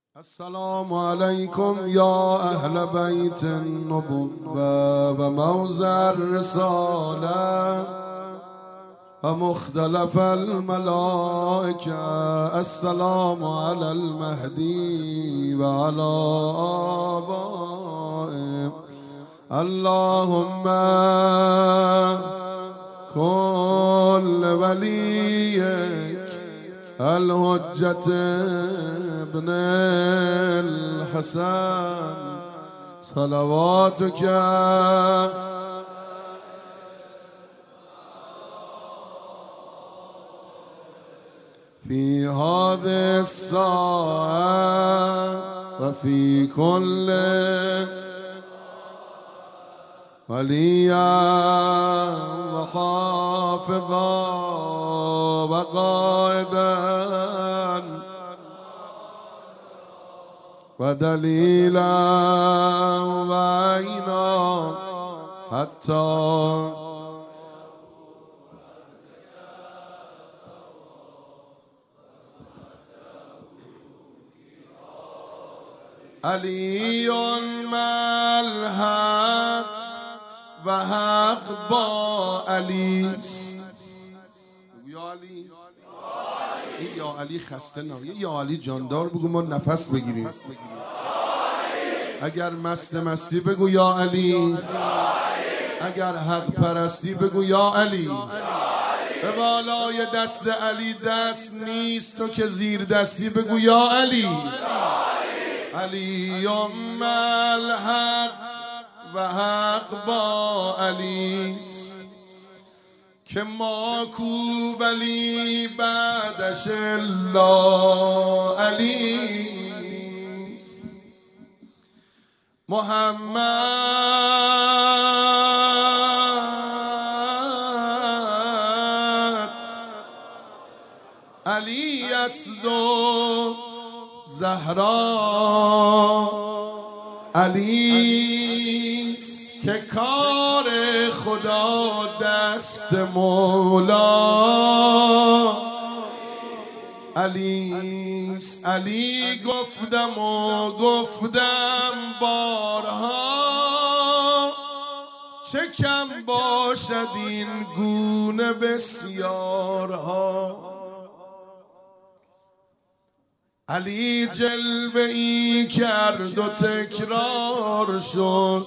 السلام عليكم يا أهل بيت النبوة وموزع الرسالة ومختلف الملائكة. السلام على المهدي وعلى آبائه. اللهم كن وليك الحجة ابن الحسن صلواتك في هذه الساعة وفي كل وليا وحافظا وقائدا ودليلا وعينا حتى علي مع الحق و حق با علیست. یا علی این یا علی خسته نمیشه. یا علی جاندار بگو ما نفس بگیریم. اگر مستی بگو یا علی. اگر حق پرستی بگو یا علی. به بالای دست علی دست نیست تو که زیر دستی بگو یا علی. علی مع الحق و حق با علیست که ما کو ولی بعدش الا علیست. محمد علی است و زهرا علیست که کار خدا دست مولا علیست. علی گفتم و گفتم بارها چه کم باشد این گونه بسیارها. علی جلوه ای کرد و تکرار شد.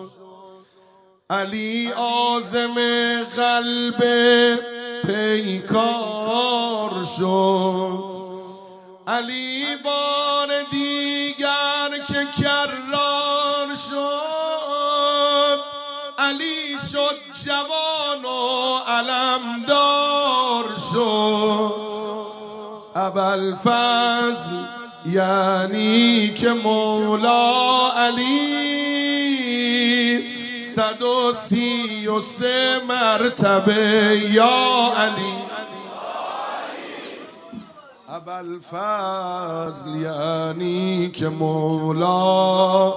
علی عازم قلب پیکار شد. علی بار دیگر که کرار شد. علی شد جوان و علمدار شد. ابوالفضل یعنی که مولا علی 133 مرتبه یا علی. ابوالفضل یعنی که مولا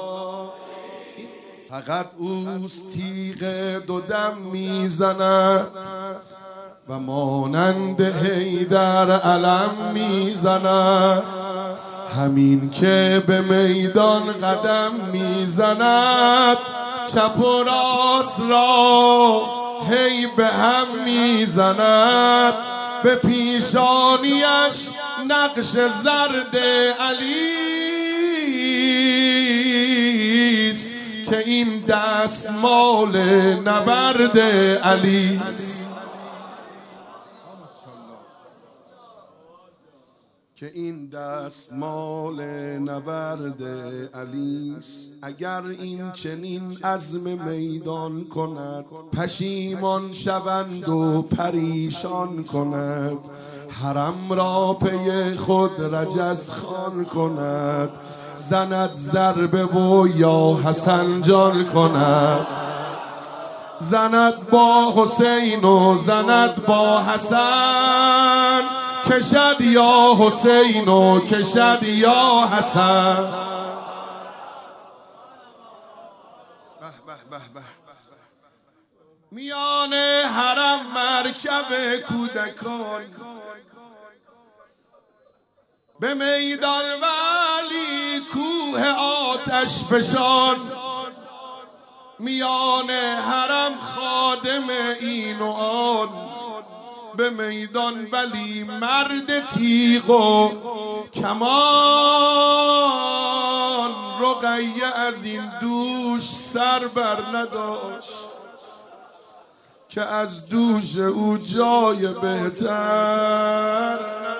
فقط اوست تیغ دو دم میزند و مانند حیدر علم میزند. همین که به میدان قدم میزند چپ و راست را هی به هم میزند. به پیشانیش نقش زرد علیست که این دستمال نبرد علیست. که این دستمال نبرد علیست. اگر این چنین عزم میدان کند پشیمان شوند و پریشان کند. حرم را پی خود رجز خان کند. زند ضربه و یا حسن جان کند. زند با حسین و زند با حسن کشد یا حسین و کشد یا حسن. میان حرم مرکب کودکان به میدان ولی آتش فشان میان حرم خادم این و آن به میدان ولی مرد تیغ و کمان رقیه از این دوش سر بر نداشت که از دوش او جای بهتر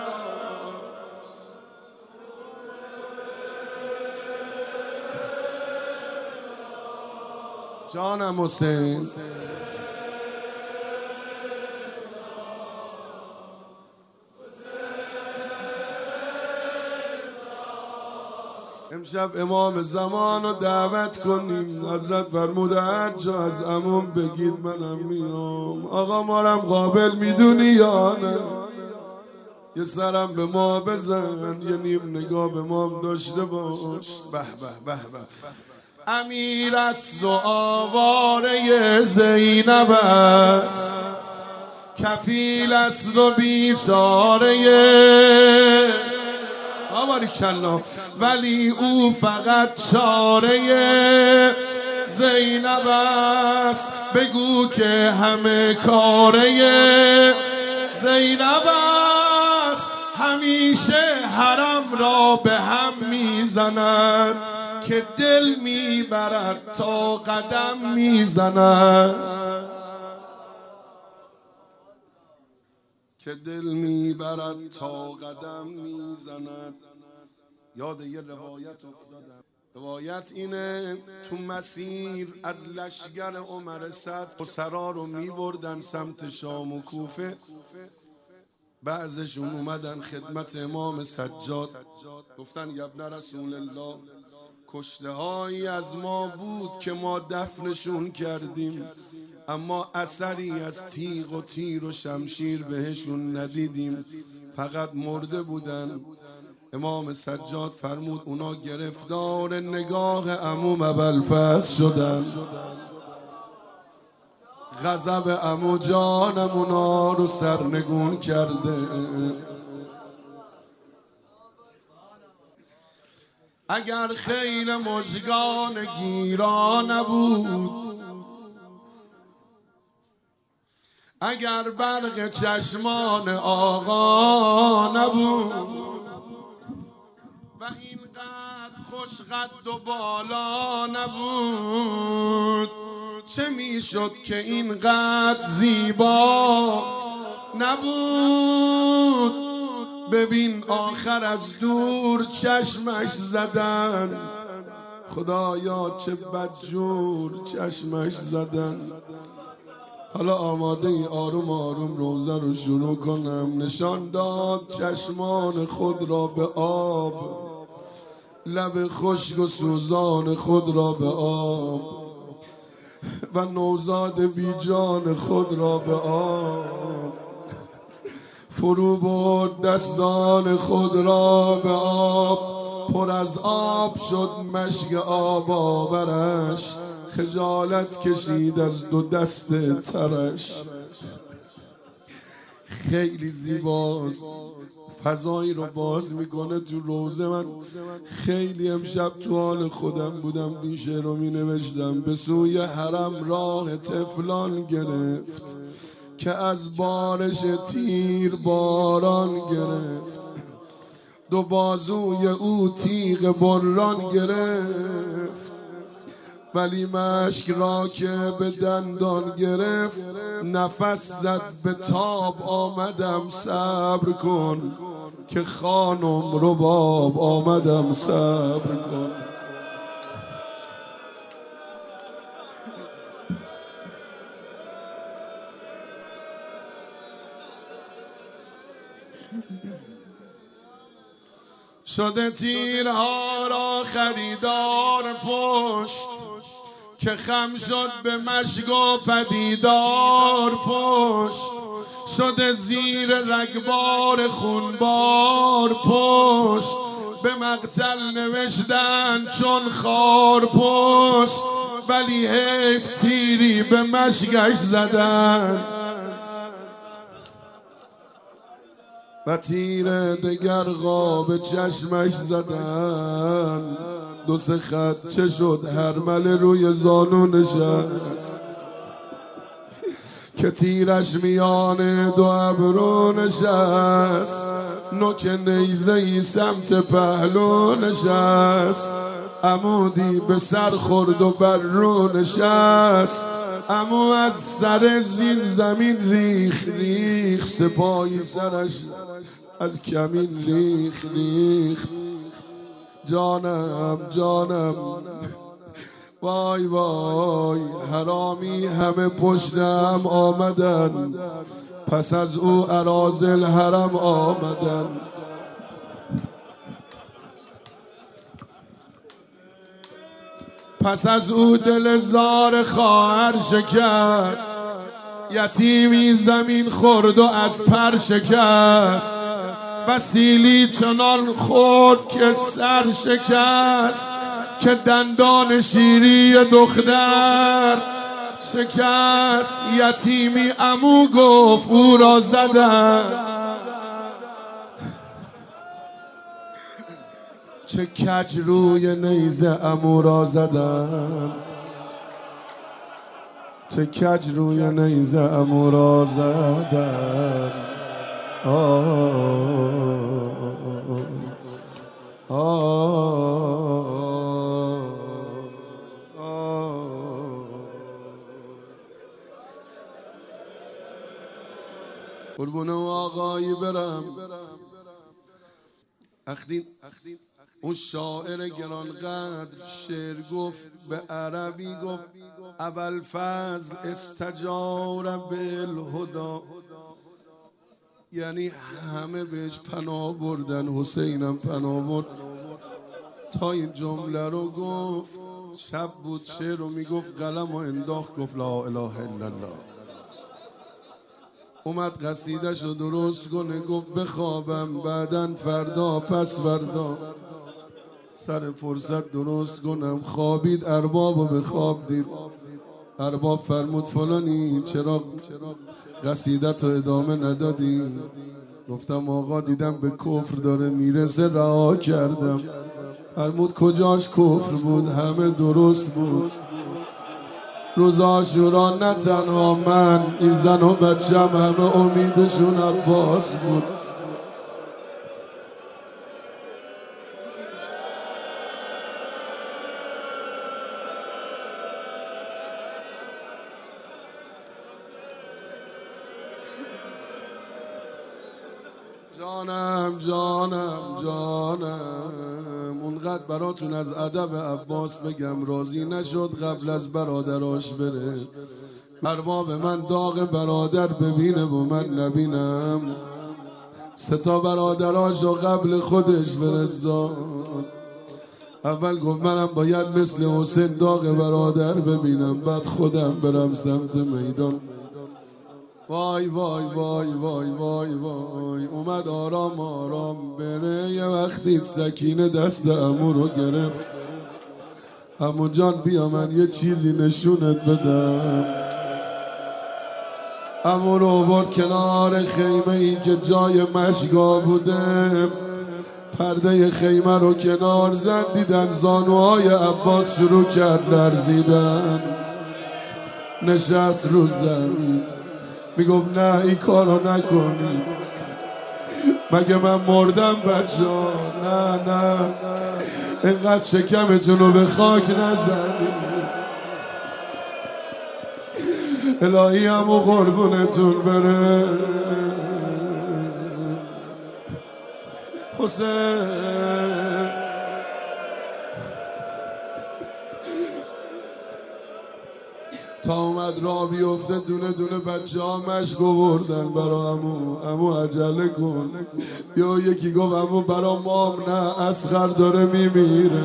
جانم حسین امشب امام زمان رو دعوت کنیم. حضرت فرموده هر جا از عموم بگید منم میام. آقا مارم قابل میدونی یا نه؟ یه سرم به ما بزن، یه نیم نگاه به ما داشته باش. به به به به امیر است و آواره زینب است، کفیل است و بیچاره آواری کلا، ولی او فقط چاره زینب است. بگو که همه کاره زینب است. همیشه حرم را به هم میزند که دل میبرد تا قدم میزند، که دل میبرد تا قدم میزند. یاد یه روایت افتادم. روایت اینه تو مسیر از لشگر عمر صدر اسرا رو میبردن سمت شام و کوفه. بعضشون اومدن خدمت امام سجاد، گفتن یا ابن رسول الله کشته هایی از ما بود که ما دفنشون کردیم، اما اثری از تیغ و تیر و شمشیر بهشون ندیدیم، فقط مرده بودن. امام سجاد فرمود اونا گرفتار نگاه عمو ابوالفضل شدن. غضب عمو جانم اونا رو سرنگون کرده. اگر خیل مژگان گیرا نبود، اگر برق چشمان آقا نبود و اینقدر خوش قد و بالا نبود، چه میشد که اینقدر زیبا نبود؟ ببین آخر از دور چشمش زدن، خدایا چه بدجور چشمش زدن. حالا آماده ای آروم آروم روزه رو شروع کنم. نشان داد چشمان خود را به آب، لب خشک و سوزان خود را به آب، و نوزاد بی جان خود را به آب فرو برد. دستان خود را به آب پر از آب شد مشک آب آورش، خجالت کشید از دو دست ترش. خیلی زیباست، فضایی رو باز میکنه تو روزه. من خیلی امشب تو حال خودم بودم، این شعر رو می نوشتم. به سوی حرم راه طفلان گرفت که از بارش تیر باران گرفت، دو بازوی او تیغ بران گرفت، ولی مشک را که به دندان گرفت، نفس زد به تاب آمدم صبر کن که خانم رباب آمدم صبر کن. شده تیرها را خریدار پشت، که خم شد به مشک و پدیدار پشت. شده زیر رگبار خونبار پشت، به مقتل نوشتن چون خار پشت، ولی حیف تیری به مشکش زدن و تیر دگر قاب چشمش زدن. دو سه خط چه شد هرمل روی زانو نشست که تیرش میان دو ابرو نشست نوک نیزه ای سمت پهلو نشست عمودی به سر خورد و بر رو نشست عمو از سر زیر زمین ریخ ریخ سپاهی سرش از کمین ریخ ریخ جانم جانم وای وای حرامی همه پشتم آمدن پس از او اراذل حرم آمدن پس از او دل زار خواهر شکست یتیمی زمین خورد و از پر شکست وسیلی چنان خورد که سر شکست که دندان شیری دختر شکست یتیمی عمو گفت او را زدن چه کج روی نیزه عمو را زدن چه کج روی نیزه عمو را زدن قربون آقایی برم اخدین اون شاعر گرانقدر شعر گفت به عربی گفت ابوالفضل استجار بالهدی یعنی همه بهش پناه بردن حسینم پناه برد تا این جمله رو گفت شب بود شعر رو میگفت قلم و انداخت گفت لا اله الا الله اومد قصیدش رو درست کنه گفت بخوابم بعدن فردا پس فردا سر فرصت درست کنم خوابید ارباب و به خواب دید ارباب فرمود فلانی چرا قصیدت رو ادامه ندادی گفتم آقا دیدم به کفر داره میرسه رها کردم فرمود کجاش کفر بود همه درست بود روز عاشورا نه تنها من این زن و بچم همه امیدشون عباس بود جانم جانم جانم اونقدر براتون از ادب عباس بگم راضی نشد قبل از برادراش بره ارباب من داغ برادر ببینه و من نبینم سه تا برادراش رو قبل خودش فرستاد اول گفت منم باید مثل حسین داغ برادر ببینم بعد خودم برم سمت میدان وای وای وای وای وای وای اومد آرام آرام بره یه وقتی سکینه دست عمو رو گرفت عمو جان بیا من یه چیزی نشونت بدم عمو رو برد کنار خیمه ای که جای مشگاه بوده پرده خیمه رو کنار زد دیدن زانوهای عباس شروع کرد لرزیدن نشست رو زمین میگم نه این کارو نکنی مگه من مردم بچه ها نه نه اینقدر شکمتون رو به خاک نزنی الهی همو قربونتون بره حسین تا اومد را بیفته دونه دونه بچه ها مشک آوردن برا عمو عجله کن یا یکی گفت عمو برا مام نه اصغر داره میمیره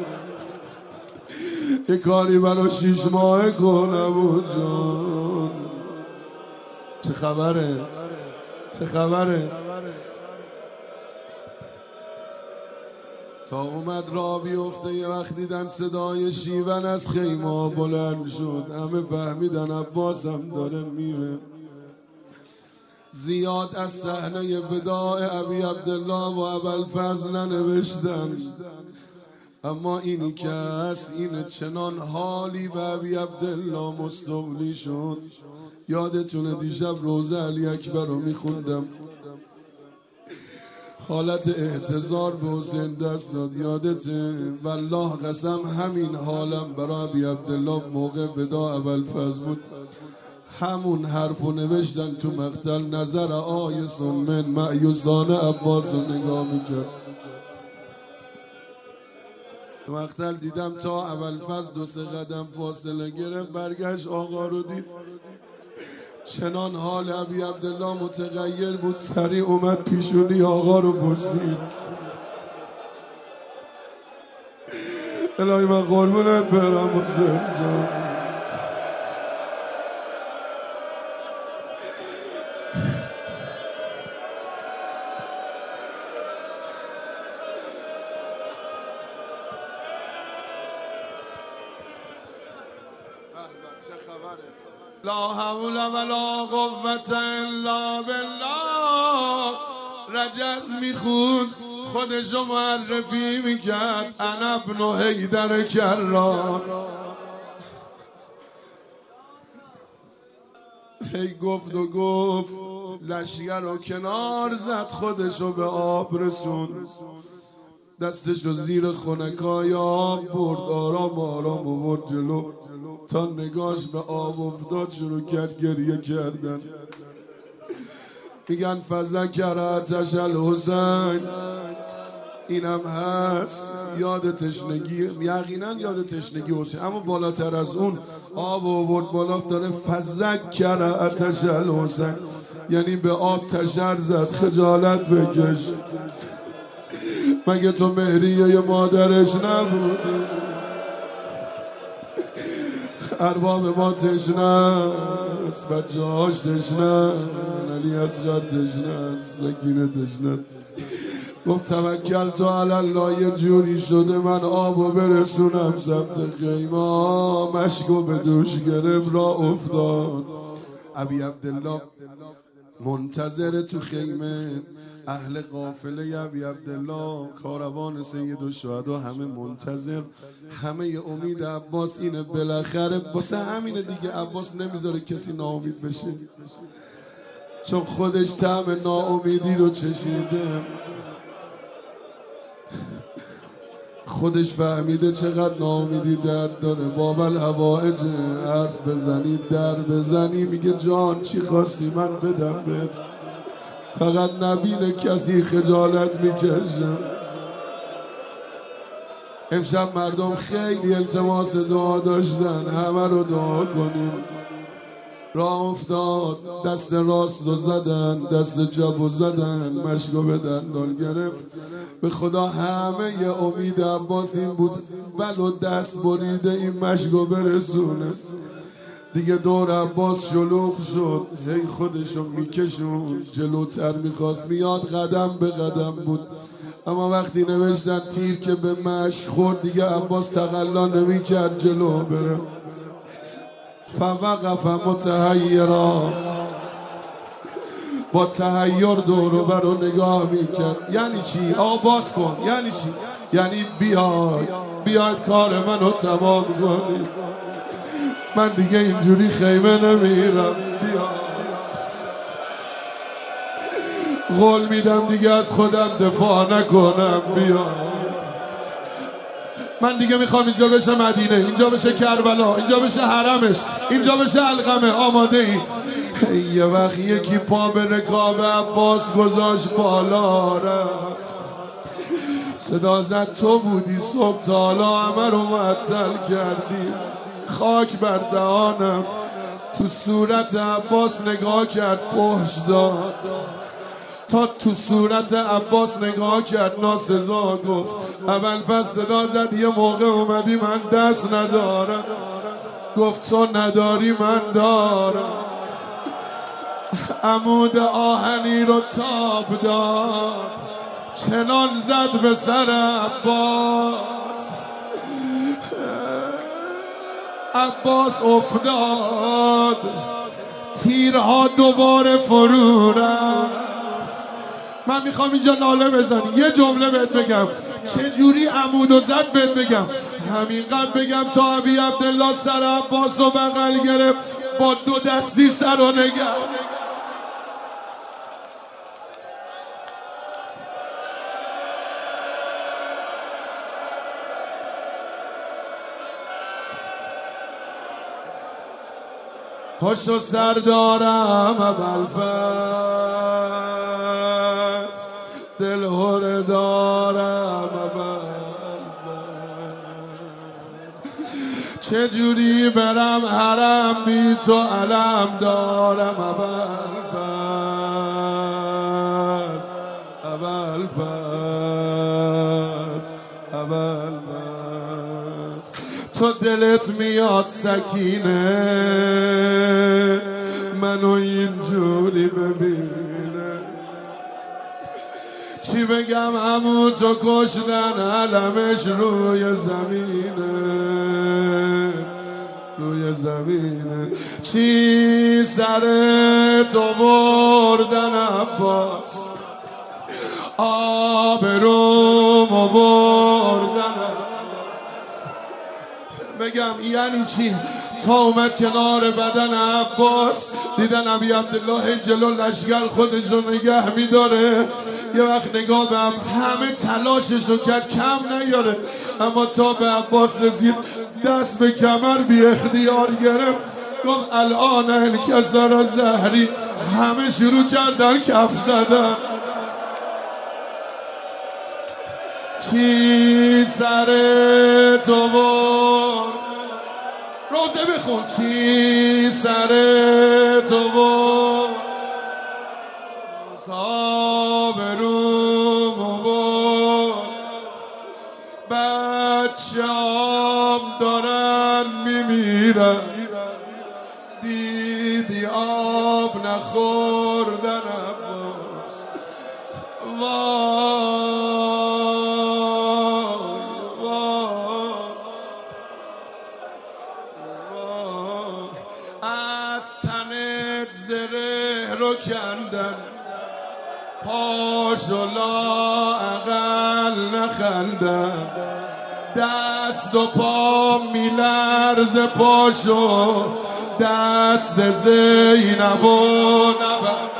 یه کاری برا 6 ماه کن عمو جان چه خبره چه خبره تا اومد را بیفته یه وقت دیدن صدای شیون از خیمه بلند شد همه فهمیدن عباس هم داره میره زیاد از صحنه وداع ابی عبدالله و ابوالفضل ننوشتن اما اینی که هست اینه چنان حالی به ابی عبدالله مستولی شد. یادتونه دیشب روزه علی اکبر رو میخوندم، حالت اعتذار به حسین دست داد، یادته؟ والله قسم همین حالم برای ابی عبدالله موقع وداع ابوالفضل بود. همون حرفو نوشتن تو مقتل، نظر آیس من مأیوسانه عباس رو نگاه میکرد. تو مقتل دیدم تا ابوالفضل 2-3 قدم فاصله گرفت، برگشت آقا رو دید، چنان حال ابی عبدالله متغیر بود، سریع اومد پیشونی آقا رو بوسید. الهی من قربونت برم حسین جان. لا حول ولا قوة الا بالله. رجز میخوند خودشو معرفی میکرد، انا ابن حیدر کرار. هی گفت و گفت، لشگر رو کنار زد، خودشو به آب رسون، دستشو زیر خنکای آب برد، آرام آرام آورد جلو، تا نگاش به آب افتاد شروع کرد گریه کردن. میگن فذکر آتش الحسین، اینم هست یاد تشنگی، یقینا یاد تشنگی حسین، اما بالاتر از اون آب آورد بالا، داره فذکر آتش الحسین، یعنی به آب تشر زد، خجالت بکش. مگه تو مهریه مادرش نبودی؟ ارباب ما تشنه است، بچه هاش تشنه است، علی اصغر تشنه است، سکینه تشنه است. گفت توکل تو علی الله، یه جوری شده من آبو برسونم سمت خیمه. مشکو به دوش گرفت را افتاد. ابی عبدالله منتظر تو خیمه، اهل قافله ابی عبدالله، کاروان سید الشهدا همه منتظر، همه امید عباس اینه بالاخره. واسه همینه دیگه عباس نمیذاره کسی ناامید بشه، چون خودش طعم ناامیدی رو چشیده، خودش فهمیده چقدر ناامیدی درد داره. باب الحوائج حرف بزنی در بزنی، میگه جان چی خواستی من بدم بهت، فقط نبینه کسی خجالت میکشم. امشب مردم خیلی التماس دعا داشتن، همه رو دعا کنیم. راه افتاد، دست راست رو زدن، دست چپ رو زدن، مشکو به دندان گرفت. به خدا همه ی امید عباس این بود ولو دست بریده این مشکو برسونه. دیگه دور عباس شلوغ شد، هی خودشو میکشون جلوتر، میخواست میاد، قدم به قدم بود. اما وقتی نوشتن تیر که به مشک خورد، دیگه عباس تقلا نمیکرد جلو بره. فوقف متحیرا، با تحیر دور و بر رو نگاه میکرد. یعنی چی؟ آقا باز کن. یعنی چی؟ یعنی بیاید کار منو تمام کنی، من دیگه اینجوری خیمه نمیرم، بیا قول میدم دیگه از خودم دفاع نکنم، بیا من دیگه میخوام اینجا بشه مدینه، اینجا بشه کربلا، اینجا بشه حرمش، اینجا بشه علقمه. آماده ای؟ یه وقت یکی پا به رکاب عباس گذاشت بالا رفت، صدا زد تو بودی صبح تا حالا همه رو معطل کردی. خاک بر دهانم. تو صورت عباس نگاه کرد، فحش داد. تا تو صورت عباس نگاه کرد، ناسزا گفت. ابوالفضل صدا زد یه موقع اومدی من دست ندارم، گفت تو نداری من دارم. عمود آهنی رو تاب داد، چنان زد به سر عباس، عباس افتاد، تیرها دوباره فرو رفت. من میخوام اینجا ناله بزنی، یه جمله بهت بگم، چجوری عمودو زد بهت بگم. همینقدر بگم تا ابی عبدالله سر عباس و بغل گرفت با 2 دستی سر و نگه. پشت و سر دارم ابوالفضل، دل هره دارم ابوالفضل، چجوری برم حرم بی تو علم دارم ابوالفضل، ابوالفضل، ابوالفضل. تو دلت میاد سکینه منو اینجوری ببینه، چی بگم عمو تو کشتن علمش روی زمینه، روی زمینه. چی سر تو بردن عباس، آبرومو بردن عباس. بگم یعنی چی؟ تا اومد کنار بدن عباس دیدن ابی عبدالله جلو لشگر خودش رو نگه میداره، یه وقت نگاه به همه تلاشش رو کرد کم نیاره، اما تا به عباس رسید دست به کمر بی اختیار گرفت، گفت الان الکسر زهری. همه شروع کردن کف زدن. چی سر تو برد، روزه بخون. چی سر تو برد، آبرومو برد، بچه‌ام دارن میمیرن، دیدی آب نخوردن عباس. از تنت زره رو کندن، پاشو لااقل نخندن، دست و پا میلرز پاشو دست زینب و نبند.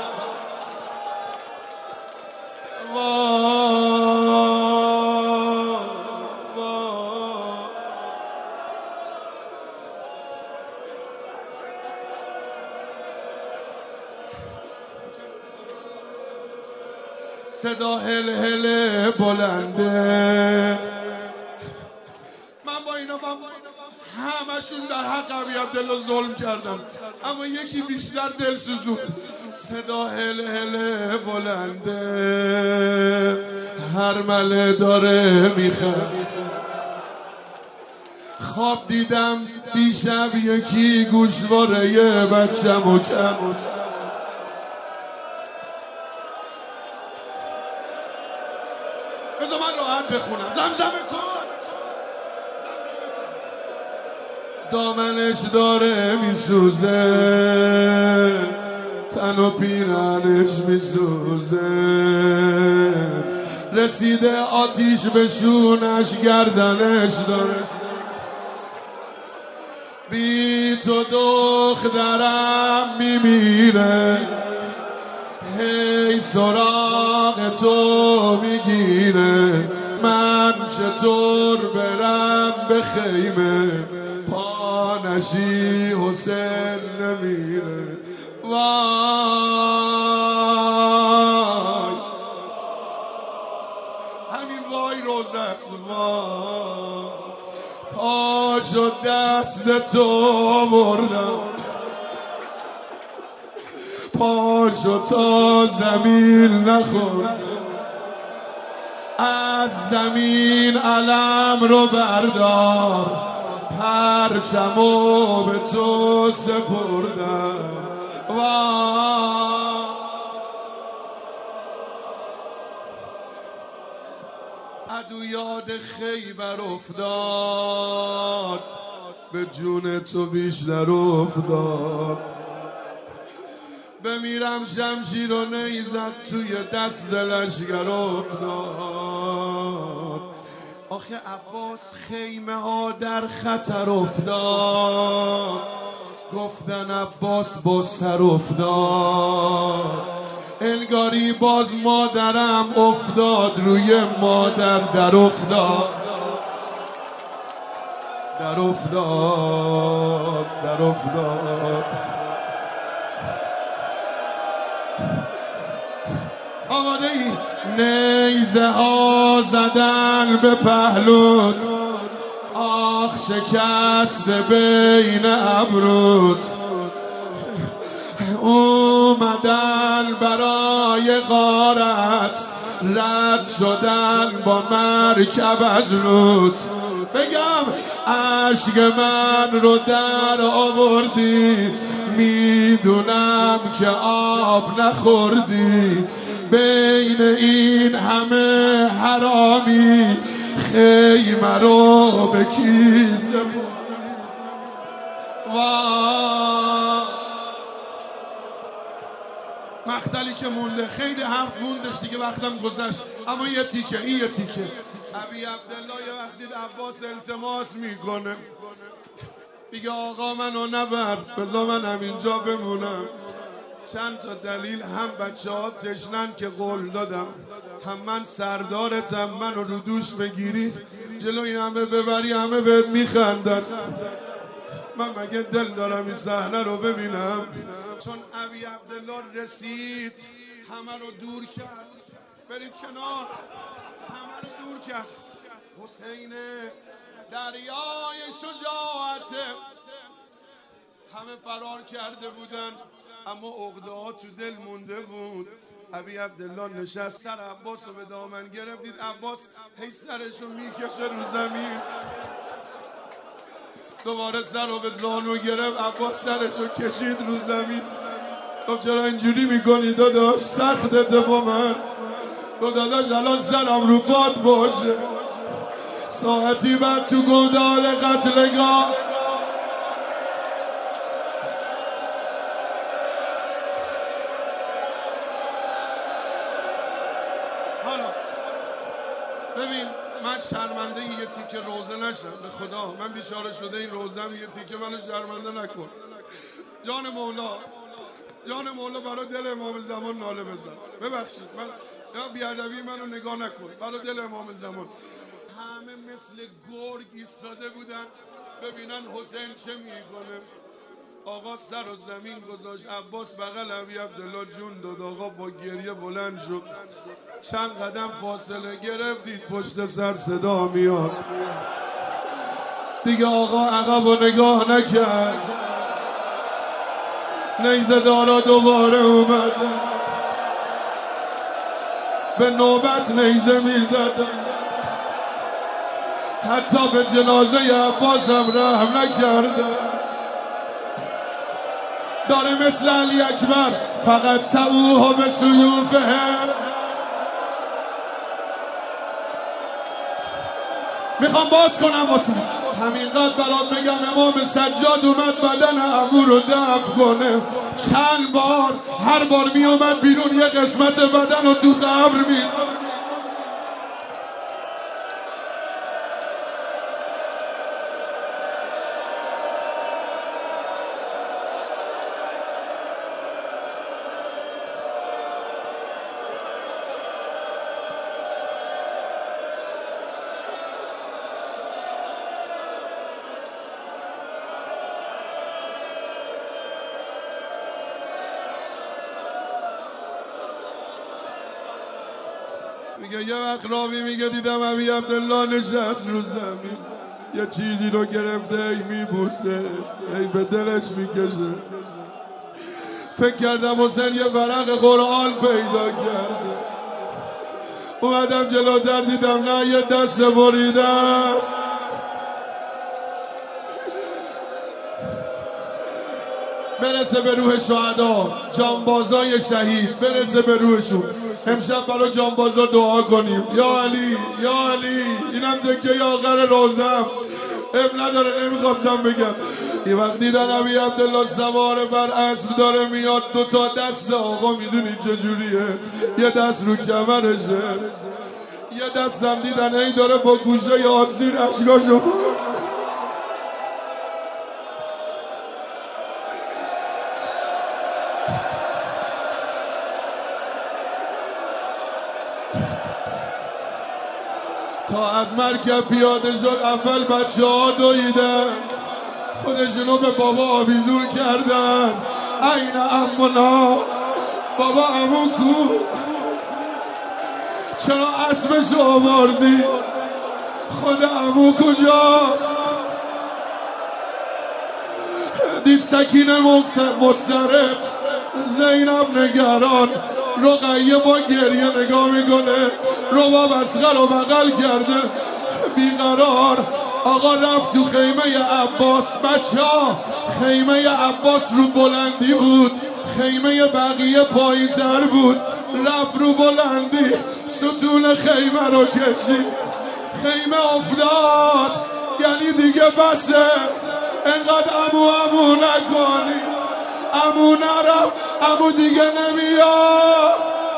صدا هل هل بلنده. من با اینا همشون در حق ابی عبدالله ظلم کردم، اما یکی بیشتر دل سوزون. صدا هل هل بلنده، هر مله داره میخند. خواب دیدم دیشب یکی گوشواره بچه‌مو کند. بذار من راحت بخونم. زمزمه کن. دامنش داره میسوزه، تن و پیرنش میسوزه، رسیده آتیش به شونش، گردنش داره. بی تو دخترم میمیره، هی سراغ تو میگیره، من چطور برم به خیمه، پانشی حسین نمیره. وای همین وای روزه است. وای پاشو دست تو بردم، پاشو تا زمین نخورد، از زمین علم رو بردار، پرچمو به تو سپردم. عدو یاد خیبر افتاد، به جون تو بیشتر افتاد. بمیرم شمشیر و نیزت توی دست لشگر افتاد. آخه عباس خیمه ها در خطر افتاد، گفتن عباس با سر افتاد، انگاری باز مادرم افتاد روی مادر در افتاد، در افتاد، در افتاد. آماده ای؟ نیزه ها زدن به پهلوت، آخ شکست بین ابروت، اومدن برای غارت، رد شدن با مرکب از رود. بگم عشق من رو در آوردی، میدونم که آب نخوردی، بین این همه حرامی خیمه رو به کیسه مختلی که مونده، خیلی حرف موندش دیگه، وقتم گذشت، اما یه تیکه، این یه تیکه. ابی عبدالله یه وقتی عباس التماس میکنه، میگه آقا منو نبر، بذار من همینجا بمونم. چند تا دلیل، هم بچه ها تشنن که قول دادم، هم من سردارتم، منو رو دوش بگیری جلوی همه ببری، همه بهت میخندن. من مگه دل دارم این صحنه رو ببینم؟ چون ابی عبدالله رسید همه رو دور کرد، برید کنار، همه رو دور کرد. حسین دریای شجاعته، همه فرار کرده بودن اما عقده ها تو دل مونده بود. ابی عبدالله نشست، سر عباس رو به دامن گرفتید، عباس هی سرش رو میکشه رو زمین، دوباره سر رو به زانو گرفت، عباس سرش رو کشید رو زمین. گفت چرا اینجوری میکنی داداش؟ سختته با من. گفت داداش الان سرم رو باد باشه، ساعتی بعد تو گودال قتلگاه ببین من شرمنده یه تیکه روزه نشم، به خدا من بیچاره شده این روزم، یه تیکه منو شرمنده نکن. جان مولا، جان مولا برای دل امام زمان ناله بزن، ببخشید من یا بیادبی منو نگاه نکن، برای دل امام زمان. همه مثل گرگ ایستاده بودن ببینن حسین چه میکنه. آقا سر و زمین گذاشت، عباس بغل ابی عبدالله جون داد، آقا با گریه بلند شد، چند قدم فاصله گرفتید، پشت سر صدا میاد دیگه. آقا عقب و نگاه نکرد، نیزه دارا دوباره اومدن، به نوبت نیزه میزدن، حتی به جنازه عباس هم رحم نکردن. داره مثل علی اکبر، فقط تبوه به سیوفهم. میخوام باز کنم واسه همینقدر برات بگم، امام سجاد اومد بدن ابو رو دفن کنه، چند بار هر بار میومد بیرون یه قسمت بدن رو تو قبر میزد. میگه یه وقت راوی میگه دیدم ابی عبدالله نشست رو زمین، یه چیزی رو گرفته ای میبوسه، ای به دلش میکشه. فکر کردم حسین یه ورق قرآن پیدا کرده، اومدم جلوتر دیدم نه، یه دست بریده است. برسه به روح شهدا، جانبازای شهید، برسه به روحشون. امشب برای جانبازا دعا کنیم. یا علی، یا علی. اینم دکه آخر روزم، اب نداره نمیخواستم بگم. یه وقت دیدن ابی عبدالله سوار بر اسب داره میاد، دوتا دست آقا میدونی چجوریه؟ یه دست رو کمرشه، یه دستم دیدن ای داره با گوشه آستین اشکاشو تا از مرکب پیاده شد اول بچه ها دویدن خودشونو به بابا آویزون کردن این عمونا بابا عمو کو چرا اسمشو آوردی خود عمو کجاست دید سکینه مضطرب زینب نگران رقیه با گریه نگاه میکنه رباب اصغر رو بغل کرده بیقرار آقا رفت تو خیمه عباس بچه ها خیمه عباس رو بلندی بود خیمه بقیه پایین تر بود رفت رو بلندی ستون خیمه رو کشید خیمه افتاد یعنی دیگه بسه انقدر امو نکنی امو نرم امو دیگه نمیاد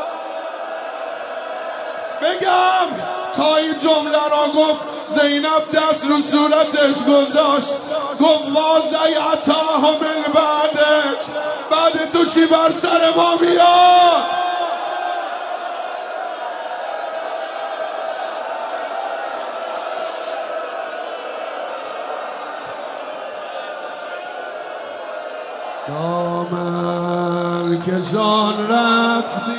بگم تا این جمله را گفت زینب دست رو صورتش گذاشت گفت وازی عطاه من بعدک بعد تو چی بر سر ما میاد دامن که جان رفتی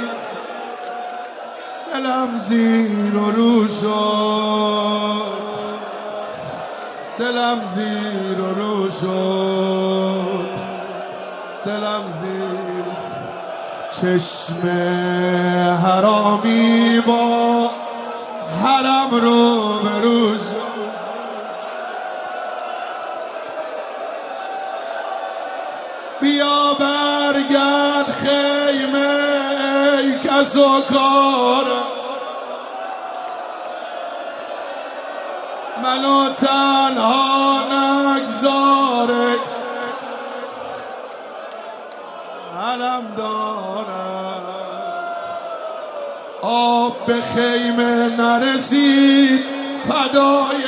دلم زیر و رو شد دلم زیر و رو شد دلم زیر چشم حرامی با حرم رو برو شد بیا برگرد خیمه ای کس و کارم منو تنها نگذاره علم دارم آب به خیمه نرسید فدای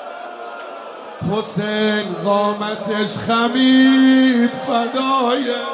حسین قامتش خمید فدای